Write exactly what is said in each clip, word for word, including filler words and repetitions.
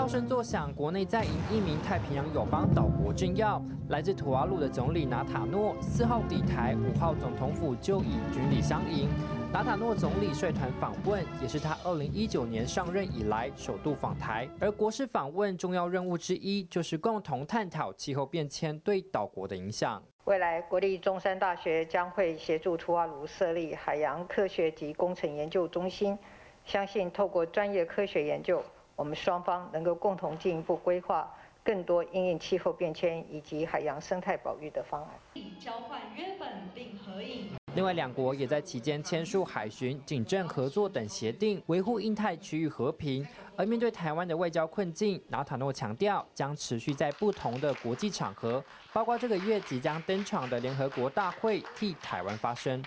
炮声作响，国内再迎一名太平洋友邦岛国政要，来自土瓦鲁的总理纳塔诺，四号抵台，五号总统府就以军礼相迎。纳塔诺总理率团访问，也是他二零一九年上任以来首度访台。而国事访问重要任务之一，就是共同探讨气候变迁对岛国的影响。 未来，国立中山大学将会协助图瓦卢设立海洋科学及工程研究中心，相信透过专业科学研究，我们双方能够共同进一步规划更多因应气候变迁以及海洋生态保育的方案。 交换约本并合影。 另外，两国也在期间签署海巡、警政合作等协定，维护印太区域和平。而面对台湾的外交困境，纳塔诺强调将持续在不同的国际场合，包括这个月即将登场的联合国大会，替台湾发声。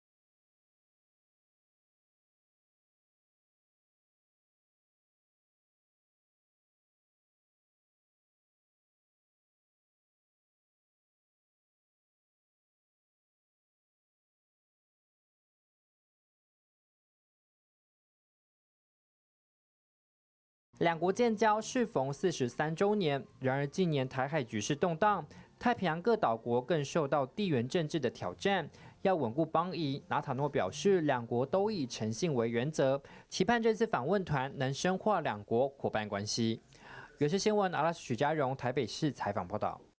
两国建交适逢四十三周年，然而近年台海局势动荡，太平洋各岛国更受到地缘政治的挑战，要稳固邦谊。纳塔诺表示，两国都以诚信为原则，期盼这次访问团能深化两国伙伴关系。原视新闻阿拉斯许家荣台北市采访报道。